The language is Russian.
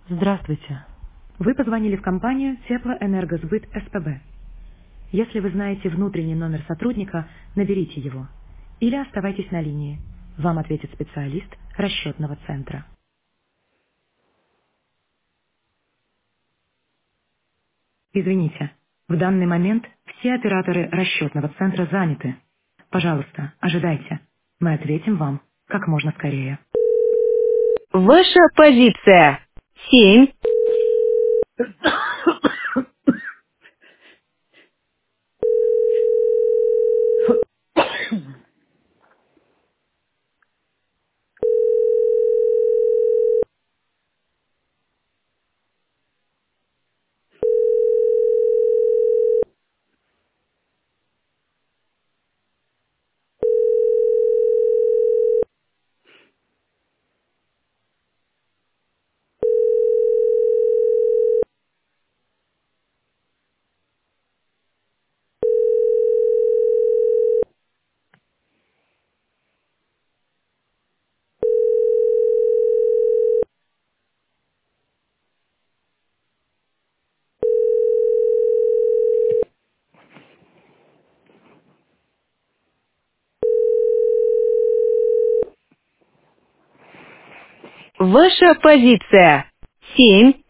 Здравствуйте. Вы позвонили в компанию Теплоэнергосбыт СПБ. Если вы знаете внутренний номер сотрудника, наберите его. Или оставайтесь на линии. Вам ответит специалист расчетного центра. Извините, в данный момент все операторы расчетного центра заняты. Пожалуйста, ожидайте. Мы ответим вам как можно скорее. Ваша позиция. 7. Ваша позиция. 7.